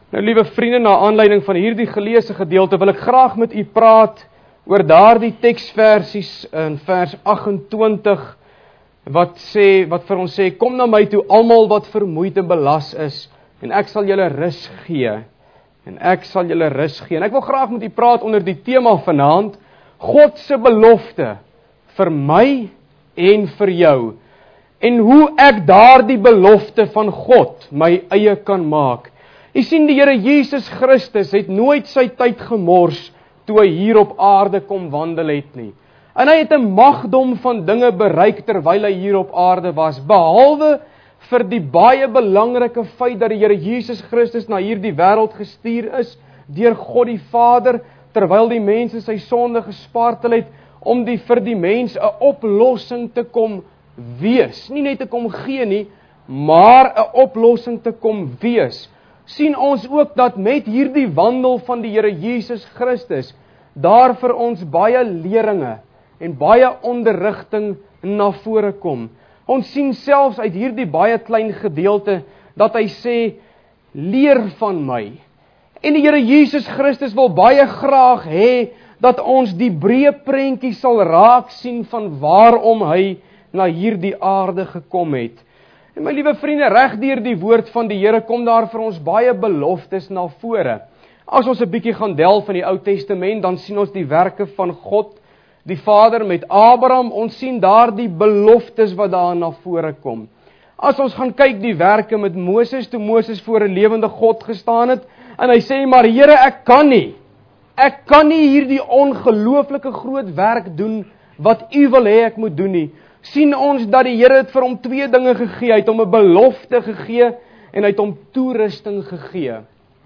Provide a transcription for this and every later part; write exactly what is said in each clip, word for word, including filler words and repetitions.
Nou, liewe vriende, na aanleiding van hierdie geleesde gedeelte wil ek graag met u praat oor daardie teksversies in vers agt-en-twintig wat sê, wat vir ons sê, kom na my toe almal wat vermoeid en belas is, en ek sal julle rus gee. En ek sal julle rus gee. En ek wil graag met u praat onder die tema vanaand, God se belofte vir my en vir jou. En hoe ek daardie belofte van God my eie kan maak. U sien, die Here Jesus Christus het nooit sy tyd gemors toe hy hier op aarde kom wandel het nie. En hy het 'n magdom van dinge bereik terwyl hy hier op aarde was, behalwe vir die baie belangrike feit dat die Here Jesus Christus na hierdie wêreld gestuur is deur God die Vader, terwyl die mense sy sonde gespartel het, om die vir die mens 'n oplossing te kom wees. Nie net te kom gee nie, maar 'n oplossing te kom wees. Sien ons ook dat met hierdie wandel van die Here Jesus Christus, daar vir ons baie leringe en baie onderrigting na vore kom. Ons sien selfs uit hierdie baie klein gedeelte, dat hy sê, leer van my. En die Here Jesus Christus wil baie graag hê, dat ons die breë prentjie sal raak sien van waarom hy na hierdie aarde gekom het. En my liewe vriende, reg deur die woord van die Here kom daar vir ons baie beloftes na vore. As ons 'n bietjie gaan delf in die Ou Testament, dan sien ons die werke van God, die Vader met Abraham, ons sien daar die beloftes wat daar na vore kom. As ons gaan kyk die werke met Moses, toe Moses voor 'n lewende God gestaan het, en hy sê, maar Here, ek kan nie, ek kan nie hierdie ongelooflike groot werk doen, wat u wil hê ek moet doen nie. Sien ons dat die Here het vir hom twee dinge gegee, hy het hom 'n belofte gegee, en hy het hom toerusting gegee.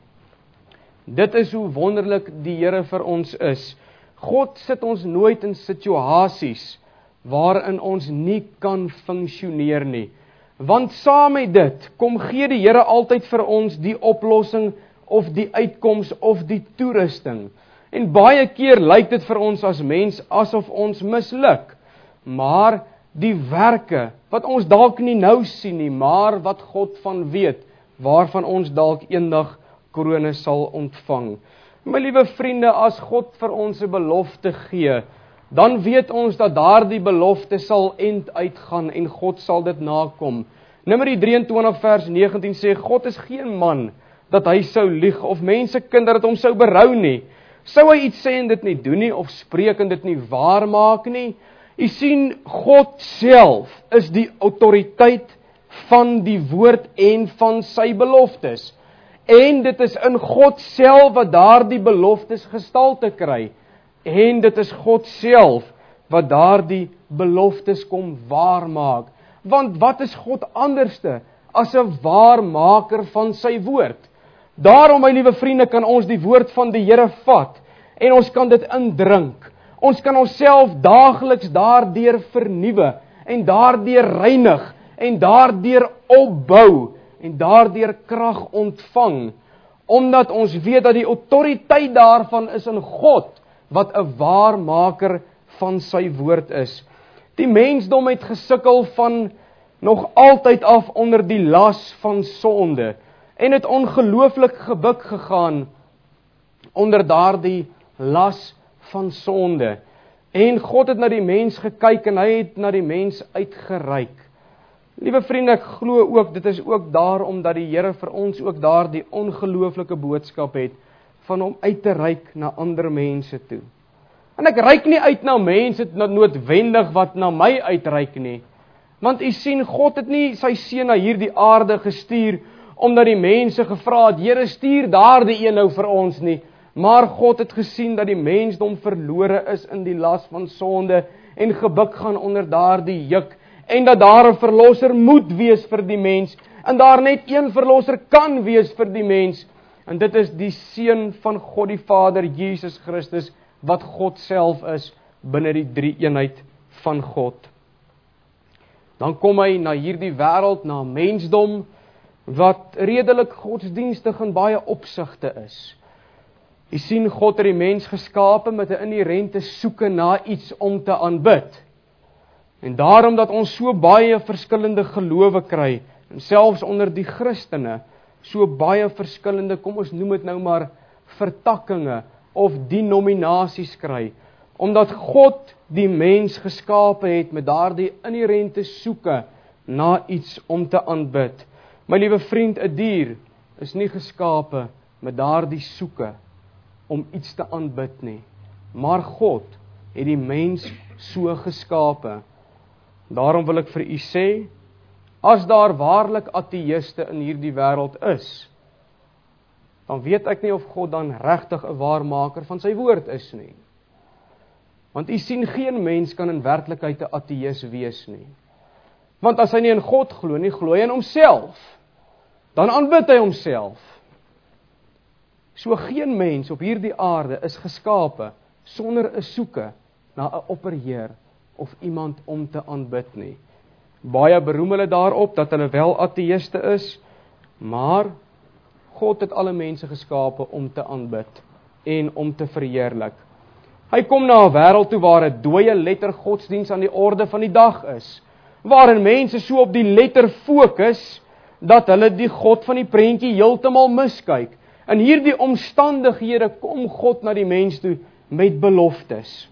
Dit is hoe wonderlik die Here vir ons is. God sit ons nooit in situasies waarin ons nie kan funksioneer nie. Want saam met dit, kom gee die Here altyd vir ons die oplossing, of die uitkoms, of die toerusting. En baie keer lyk dit vir ons as mens, asof ons misluk. Maar die werke, wat ons dalk nie nou sien nie, maar wat God van weet, waarvan ons dalk eendag krones sal ontvang. My liewe vriende, as God vir ons 'n belofte gee, dan weet ons dat daardie belofte sal end uitgaan en God sal dit nakom. Numeri drieëntwintig vers negentien sê, God is geen man dat hy sou lieg, of mense kind dat dit hom sou berou nie. Sou hy iets sê en dit nie doen nie, of spreek en dit nie waar maak nie? U sien, God self is die autoriteit van die woord en van sy beloftes. En dit is in God self wat daardie beloftes gestalte kry. En dit is God self wat daardie beloftes kom waarmaak. Want wat is God anderste as 'n waarmaker van sy woord? Daarom, my liewe vriende, kan ons die woord van die Here vat en ons kan dit indrink. Ons kan onsself daagliks daardeur vernuwe en daardeur reinig en daardeur opbou en daardeur krag ontvang, omdat ons weet dat die autoriteit daarvan is in God, wat 'n waarmaker van sy woord is. Die mensdom het gesukkel van nog altyd af onder die las van sonde, en het ongelooflik gebuk gegaan onder daardie las van sonde. En God het na die mens gekyk en hy het na die mens uitgereik. Liewe vriende, ek glo ook, dit is ook daarom dat die Here vir ons ook daardie ongelooflike boodskap het, van om uit te reik na ander mense toe. En ek reik nie uit na mense noodwendig wat na my uitreik nie. Want u sien, God het nie sy seun na hierdie aarde gestuur, omdat die mense gevra het, Here, stuur daardie een nou vir ons nie. Maar God het gesien dat die mensdom verlore is in die las van sonde, en gebuk gaan onder daardie juk, en dat daar 'n verlosser moet wees vir die mens, en daar net een verlosser kan wees vir die mens, en dit is die Seun van God die Vader, Jesus Christus, wat God self is, binne die drie eenheid van God. Dan kom hy na hierdie wêreld, na mensdom, wat redelik godsdienstig in baie opsigte is. U sien, God het die mens geskape met 'n inherente soeke na iets om te aanbid. En daarom dat ons so baie verskillende gelowe kry, en selfs onder die Christene, so baie verskillende, kom ons noem dit nou maar vertakkinge of denominasies kry, omdat God die mens geskape het met daardie inherente soeke na iets om te aanbid. My liewe vriend, 'n dier is nie geskape met daardie soeke om iets te aanbid nie, maar God het die mens so geskape. Daarom wil ek vir u sê, as daar waarlik ateïste in hierdie wêreld is, dan weet ek nie of God dan regtig 'n waarmaker van sy woord is nie. Want u sien, geen mens kan in werklikheid 'n ateïs wees nie. Want as hy nie in God glo nie, glo hy in homself. Dan aanbid hy homself. So geen mens op hierdie aarde is geskape sonder 'n soeke na 'n opperheer of iemand om te aanbid nie. Baie beroem hulle daarop dat hulle wel ateïste is, maar God het alle mense geskape om te aanbid en om te verheerlik. Hy kom na 'n wêreld toe waar 'n dooie letter godsdiens aan die orde van die dag is, waarin mense so op die letter fokus, dat hulle die God van die prentjie heeltemal miskyk. In hierdie omstandighede kom God na die mens toe met beloftes,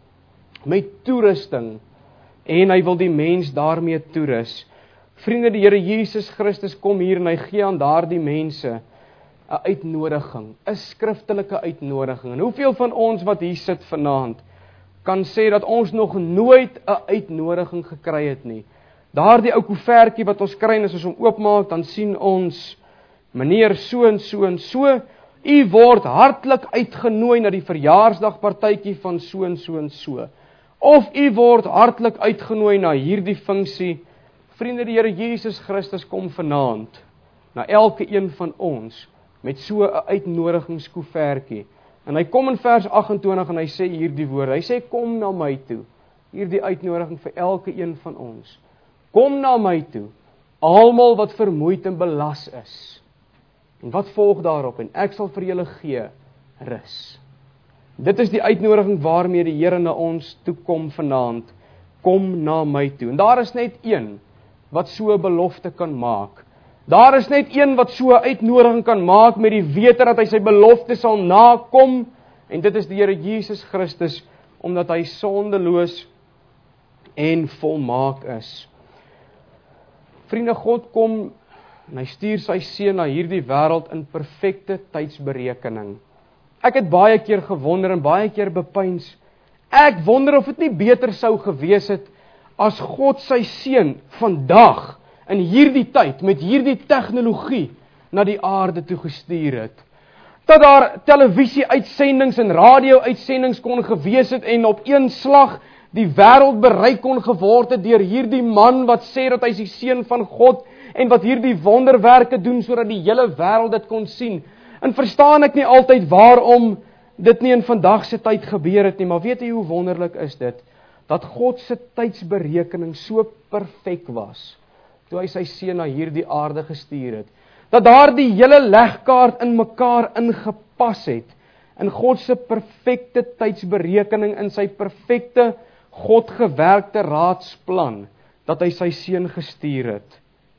met toerusting, en hy wil die mens daarmee toerus. Vriende, die Here Jesus Christus kom hier en hy gee aan daardie mense 'n uitnodiging, 'n skriftelike uitnodiging. En hoeveel van ons wat hier sit vanaand kan sê dat ons nog nooit 'n uitnodiging gekry het nie? Daardie ou koevertjie wat ons kry, en as ons hom oopmaak, dan sien ons meneer so en so en so, u word hartlik uitgenooi na die verjaarsdagpartytjie van so en so en so. Of u word hartlik uitgenooi na hierdie funksie. Vriende, die Here Jesus Christus kom vanaand na elke een van ons met so 'n uitnodigingskoevertjie. En hy kom in vers agt en twintig en hy sê hierdie woorde. Hy sê, kom na my toe. Hierdie uitnodiging vir elke een van ons. Kom na my toe, almal wat vermoeid en belas is. En wat volg daarop? En ek sal vir julle gee rus. Dit is die uitnodiging waarmee die Here na ons toe kom vanaand. Kom na my toe. En daar is net een wat so 'n belofte kan maak. Daar is net een wat so 'n uitnodiging kan maak met die wete dat hy sy belofte sal nakom. En dit is die Here Jesus Christus, omdat hy sondeloos en volmaak is. Vriende, God kom en hy stuur sy seun na hierdie wêreld in perfekte tydsberekening. Ek het baie keer gewonder en baie keer bepeins, ek wonder of dit nie beter sou gewees het as God sy seun vandag in hierdie tyd met hierdie tegnologie na die aarde toe gestuur het. Dat daar televisie-uitsendings en radio-uitsendings kon gewees het en op een slag die wêreld bereik kon geword het deur hierdie man wat sê dat hy is die seun van God en wat hierdie wonderwerke doen sodat die hele wêreld dit kon sien. En verstaan ek nie altyd waarom dit nie in vandag se tyd gebeur het nie, maar weet jy hoe wonderlik is dit? Dat God se tydsberekening so perfek was, toe hy sy seun na hierdie aarde gestuur het. Dat daar die hele legkaart in mekaar ingepas het, in God se perfekte tydsberekening, in sy perfekte God gewerkte raadsplan, dat hy sy seun gestuur het.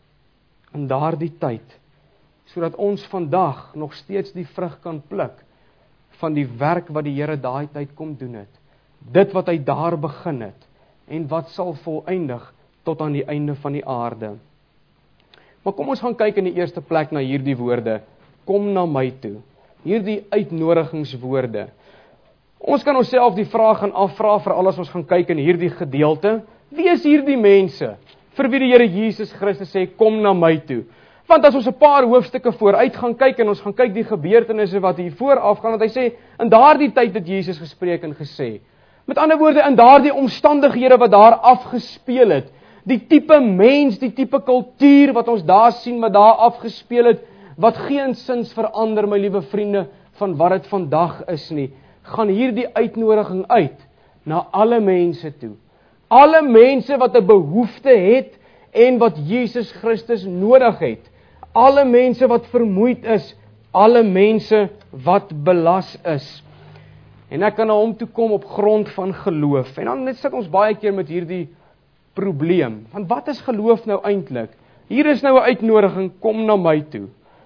In daardie tyd, sodat ons vandag nog steeds die vrug kan pluk van die werk wat die Here daai tyd kom doen het. Dit wat hy daar begin het en wat sal volëindig tot aan die einde van die aarde. Maar kom ons gaan kyk in die eerste plek na hierdie woorde. Kom na my toe. Hierdie uitnodigingswoorde. Ons kan onsself die vraag gaan afvra vir al as ons gaan kyk in hierdie gedeelte. Wie is hierdie mense vir wie die Here Jesus Christus sê kom na my toe? Want as ons 'n paar hoofstukke vooruit gaan kyk en ons gaan kyk die gebeurtenisse wat hier vooraf gaan, want hy sê in daardie tyd het Jesus gespreek en gesê. Met ander woorde, in daardie omstandighede wat daar afgespeel het, die tipe mens, die tipe kultuur wat ons daar sien wat daar afgespeel het, wat geensins verander, my liewe vriende, van wat dit vandag is nie, gaan hierdie uitnodiging uit na alle mense toe. Alle mense wat 'n behoefte het en wat Jesus Christus nodig het. Alle mense wat vermoeid is, alle mense wat belas is. En ek kan na hom toe kom op grond van geloof. En dan net sit ons baie keer met hierdie probleem. Want wat is geloof nou eintlik? Hier is nou 'n uitnodiging, kom na my toe.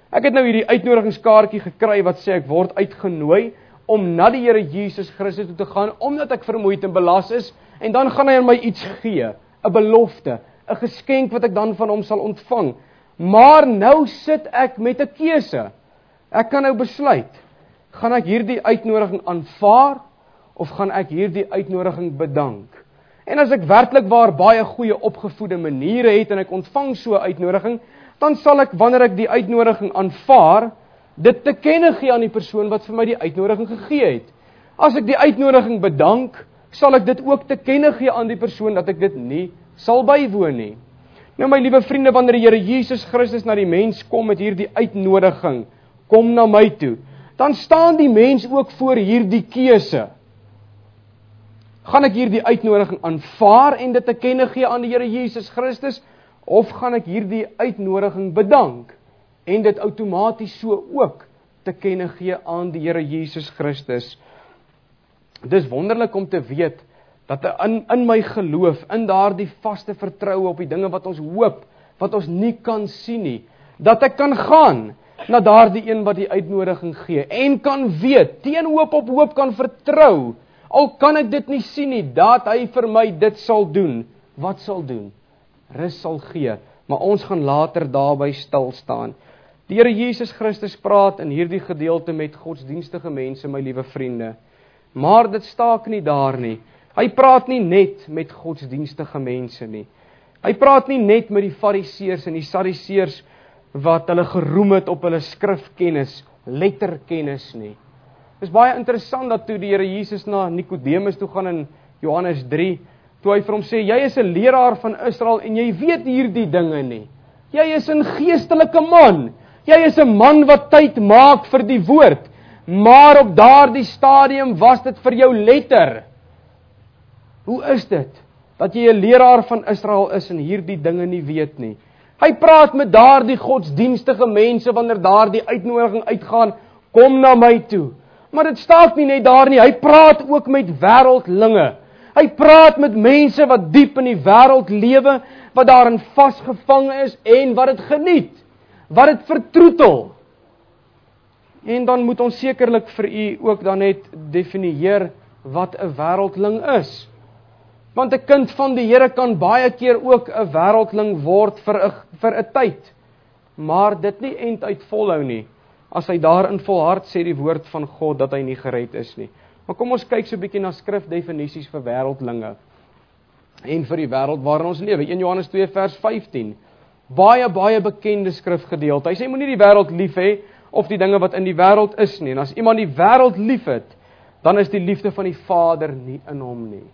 Ek het nou hierdie uitnodigingskaartjie gekry wat sê ek word uitgenooi om na die Here Jesus Christus toe te gaan, omdat ek vermoeid en belas is, en dan gaan hy aan my iets gee, 'n belofte, 'n geskenk wat ek dan van hom sal ontvang. Maar nou sit ek met 'n keuse. Ek kan nou besluit, gaan ek hierdie uitnodiging aanvaar, of gaan ek hierdie uitnodiging bedank? En as ek werklik waar baie goeie opgevoede maniere het, en ek ontvang so 'n uitnodiging, dan sal ek, wanneer ek die uitnodiging aanvaar, dit te kenne gee aan die persoon wat vir my die uitnodiging gegee het. As ek die uitnodiging bedank, sal ek dit ook te kenne gee aan die persoon dat ek dit nie sal bywoon nie. Nou my liewe vriende, wanneer die Here Jesus Christus na die mens kom met hierdie uitnodiging, kom na my toe, dan staan die mens ook voor hierdie keuse. Gaan ek hierdie uitnodiging aanvaar en dit te kenne gee aan die Here Jesus Christus, of gaan ek hierdie uitnodiging bedank en dit outomaties so ook te kenne gee aan die Here Jesus Christus? Dis wonderlik om te weet dat in, in my geloof, in daardie vaste vertroue op die dinge wat ons hoop, wat ons nie kan sien nie, dat ek kan gaan na daardie een wat die uitnodiging gee, en kan weet, teen hoop op hoop kan vertrou, al kan ek dit nie sien nie, dat hy vir my dit sal doen. Wat sal doen? Rus sal gee, maar ons gaan later daarby stil staan. Die Here Jesus Christus praat in hierdie gedeelte met godsdienstige mense, my liewe vriende. Maar dit staak nie daar nie. Hy praat nie net met godsdienstige mense nie. Hy praat nie net met die fariseërs en die sadiseërs wat hulle geroem het op hulle skrifkennis, letterkennis nie. Dit is baie interessant dat toe die Here Jesus na Nikodemus toe gaan in Johannes drie, toe hy vir hom sê, jy is 'n leraar van Israel en jy weet hierdie dinge nie. Jy is 'n geestelike man. Jy is 'n man wat tyd maak vir die woord. Maar op daardie stadium was dit vir jou letter. Hoe is dit dat jy 'n leraar van Israel is en hierdie dinge nie weet nie? Hy praat met daardie godsdienstige mense wanneer daardie uitnodiging uitgaan, kom na my toe. Maar dit staak nie net daar nie, hy praat ook met wêreldlinge. Hy praat met mense wat diep in die wêreld lewe, wat daarin vasgevang is en wat dit geniet, wat dit vertroetel. En dan moet ons sekerlik vir u ook dan net definieer wat 'n wêreldling is. Want 'n kind van die Here kan baie keer ook 'n wêreldling word vir 'n vir 'n tyd, maar dit nie end uit volhou nie. As hy daarin volhard, sê die woord van God dat hy nie gered is nie. Maar kom ons kyk so 'n bietjie na skrifdefinisies vir wêreldlinge en vir die wêreld waarin ons lewe. Eerste Johannes twee vers vyftien. Baie baie bekende skrifgedeelte. Hy sê moenie die wêreld lief hê of die dinge wat in die wêreld is nie. En as iemand die wêreld liefhet, dan is die liefde van die Vader nie in hom nie.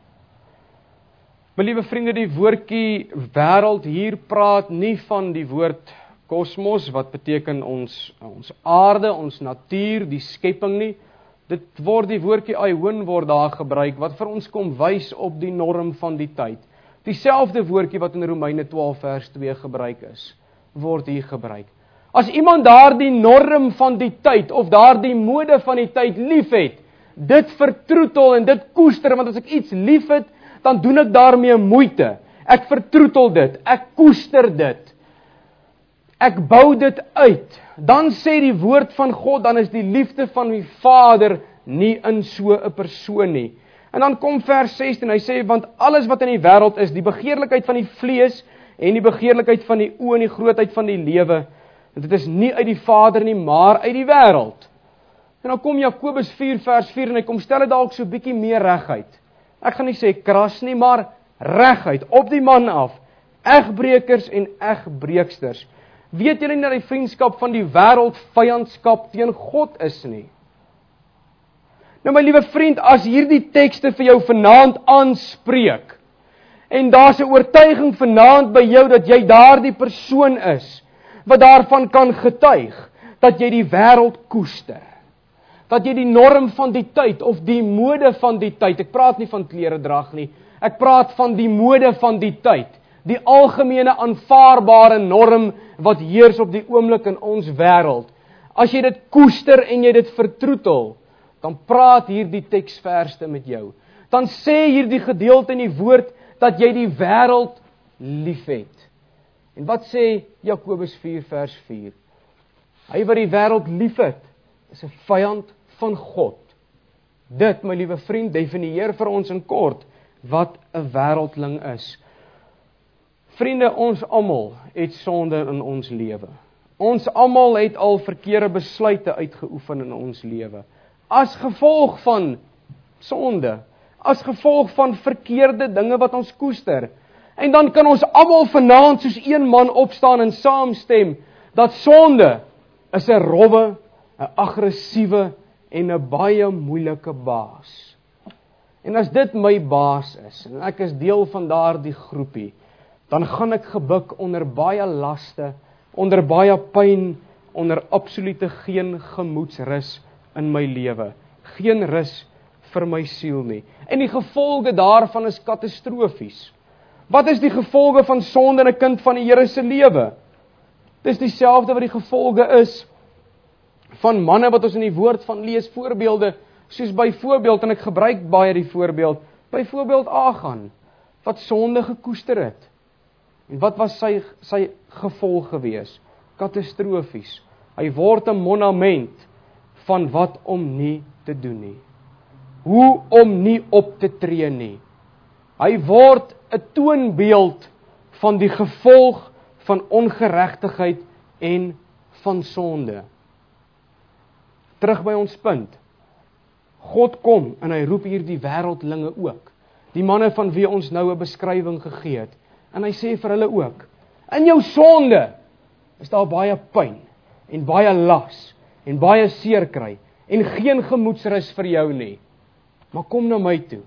My liewe vriende, die woordjie wêreld hier praat nie van die woord kosmos, wat beteken ons ons aarde, ons natuur, die skepping nie. Dit word die woordjie aion word daar gebruik, wat vir ons kom wys op die norm van die tyd. Dieselfde woordjie wat in Romeine twaalf vers twee gebruik is, word hier gebruik. As iemand daardie norm van die tyd, of daardie mode van die tyd liefhet, dit vertroetel en dit koester, want as ek iets liefhet, dan doen ek daarmee moeite. Ek vertroetel dit, ek koester dit. Ek bou dit uit. Dan sê die woord van God, dan is die liefde van die Vader nie in so 'n persoon nie. En dan kom vers sestien, hy sê, want alles wat in die wêreld is, die begeerlikheid van die vlees, en die begeerlikheid van die oë en die grootheid van die lewe, dit is nie uit die Vader nie, maar uit die wêreld. En dan kom Jakobus vier vers vier, en hy kom stel dit dalk so bietjie meer reguit. Ek gaan nie sê kras nie, maar reguit, op die man af, egbreekers en egbreeksters. Weet julle nie dat die vriendskap van die wêreld vyandskap teen God is nie? Nou my liewe vriend, as hierdie tekste vir jou vanaand aanspreek, en daar's 'n oortuiging vanaand by jou dat jy daardie persoon is, wat daarvan kan getuig, dat jy die wêreld koester, dat jy die norm van die tyd, of die mode van die tyd, ek praat nie van kleredrag nie, ek praat van die mode van die tyd, die algemene aanvaarbare norm, wat heers op die oomblik in ons wêreld. As jy dit koester en jy dit vertroetel, dan praat hierdie teksverse met jou. Dan sê hierdie gedeelte in die woord, dat jy die wêreld liefhet. En wat sê Jakobus vier vers vier? Hy wat die wêreld liefhet, is 'n vyand van God. Dit, my liewe vriend, definieer vir ons in kort wat 'n wêreldling is. Vriende, ons almal het sonde in ons lewe. Ons almal het al verkeerde besluite uitgeoefen in ons lewe. As gevolg van sonde, as gevolg van verkeerde dinge wat ons koester. En dan kan ons almal vanaand soos een man opstaan en saamstem dat sonde is 'n rowwe, 'n aggressiewe en 'n baie moeilike baas. En as dit my baas is, en ek is deel van daardie groepie, dan gaan ek gebuk onder baie laste, onder baie pyn, onder absolute geen gemoedsrus in my lewe. Geen rus vir my siel nie. En die gevolge daarvan is katastrofies. Wat is die gevolge van sonde in 'n kind van die Here se lewe? Dis dieselfde wat die gevolge is van manne wat ons in die woord van lees, voorbeelde, soos byvoorbeeld, en ek gebruik baie die voorbeeld, byvoorbeeld Agan, wat sonde gekoester het. En wat was sy, sy gevolg gewees? Katastrofies. Hy word 'n monument van wat om nie te doen nie. Hoe om nie op te tree nie. Hy word 'n toonbeeld van die gevolg van ongeregtigheid en van sonde. Terug by ons punt. God kom en hy roep hier die wêreldlinge ook. Die manne van wie ons nou 'n beskrywing gegee het. En hy sê vir hulle ook, in jou sonde is daar baie pyn en baie las en baie seer kry en geen gemoedsrus vir jou nie. Maar kom na my toe.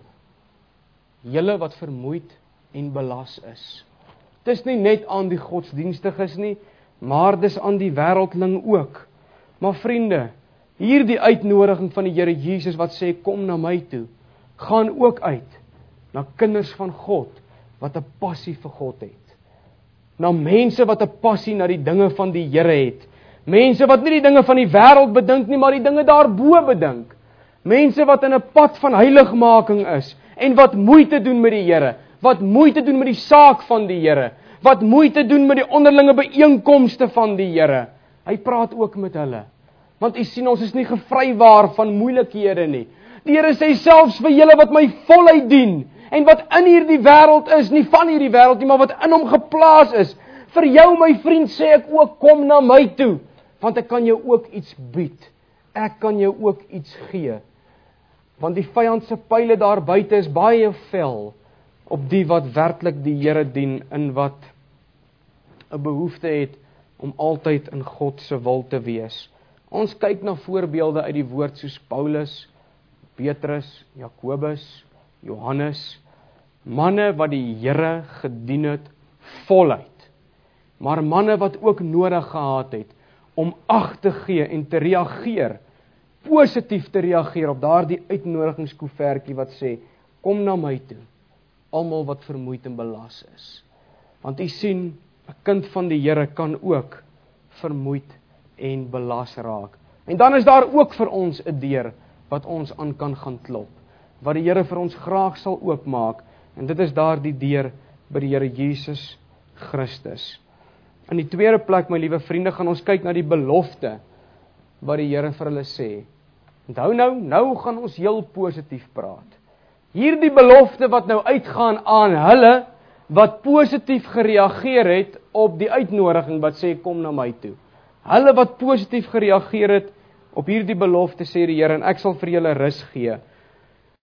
Julle wat vermoeid en belas is. Dis nie net aan die godsdienstiges nie, maar dis aan die wêreldling ook. Maar vriende, hierdie uitnodiging van die Here Jesus wat sê, kom na my toe, gaan ook uit na kinders van God, wat 'n passie vir God het. Na mense wat 'n passie na die dinge van die Here het. Mense wat nie die dinge van die wêreld bedink nie, maar die dinge daarbo bedink. Mense wat in 'n pad van heiligmaking is, en wat moeite doen met die Here, wat moeite doen met die saak van die Here, wat moeite doen met die onderlinge byeenkomste van die Here. Hy praat ook met hulle. Want u sien, ons is nie gevrywaar van moeilikhede nie. Die Here sê selfs vir julle wat my voluit dien, en wat in hierdie wêreld is, nie van hierdie wêreld nie, maar wat in hom geplaas is. Vir jou, my vriend, sê ek ook, kom na my toe, want ek kan jou ook iets bied. Ek kan jou ook iets gee. Want die vyand se pile daar buite is baie vel op die wat werklik die Here dien, en wat 'n behoefte het om altyd in God se wil te wees. Ons kyk na voorbeelde uit die woord soos Paulus, Petrus, Jakobus, Johannes, manne wat die Here gedien het voluit, maar manne wat ook nodig gehad het om ag te gee en te reageer, positief te reageer op daardie uitnodigingskoevertjie wat sê, kom na my toe, almal wat vermoeid en belas is. Want u sien, 'n kind van die Here kan ook vermoeid en belas raak. En dan is daar ook vir ons 'n deur wat ons aan kan gaan klop, wat die Here vir ons graag sal oopmaak, en dit is daar die deur by die Here Jesus Christus. In die tweede plek, my liewe vriende, gaan ons kyk na die belofte wat die Here vir hulle sê. Onthou nou, nou gaan ons heel positief praat. Hierdie belofte wat nou uitgaan aan hulle, wat positief gereageer het op die uitnodiging wat sê, kom na my toe. Hulle wat positief gereageer het op hierdie belofte, sê die Here, en ek sal vir julle rus gee.